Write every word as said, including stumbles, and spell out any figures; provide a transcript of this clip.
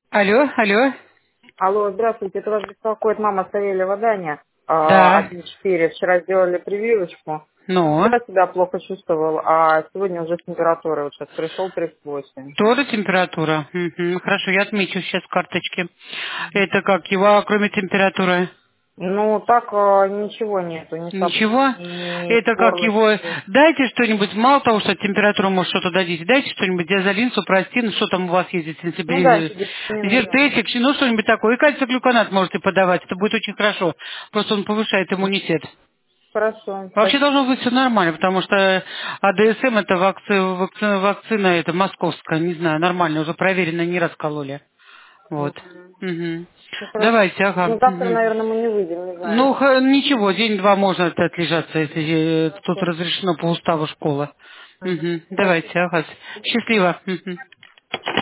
Алло, алло. Алло, здравствуйте, это вас беспокоит мама Савельева Даня. А, Да. один четыре. Вчера сделали прививочку. Ну, Вчера себя плохо чувствовал, а сегодня уже с температурой. Вот сейчас пришел тридцать восемь. тоже температура. Мгм. Хорошо, я отмечу сейчас карточки. Это как его, а кроме температуры? Ну, так а, ничего нету, ни сопли, Ничего. ни Это как его... горлышки. Дайте что-нибудь, мало того, что температура, может, что-то дадите, дайте что-нибудь, диазолин, супрастин, что там у вас есть, Ну да, сенсибилизирует. антигистамины, да. Зертесик, ну что-нибудь такое. И кальций-глюконат можете подавать, это будет очень хорошо. Просто он повышает иммунитет. Хорошо, Вообще спасибо. должно быть все нормально, потому что АДСМ это вакци- вакцина, вакцина это московская, не знаю, нормально, уже проверено, не раз кололи. Вот. Мгм. Мгм. Ну, хорошо. Давайте, ага. Ну, завтра, Мгм. наверное, мы не выйдем, не Ну, знаю. х- ничего, день-два можно от- отлежаться, если э, тут Хорошо. разрешено по уставу школа. Мгм. Мгм. Спасибо. Давайте, ага. Счастливо. Мгм.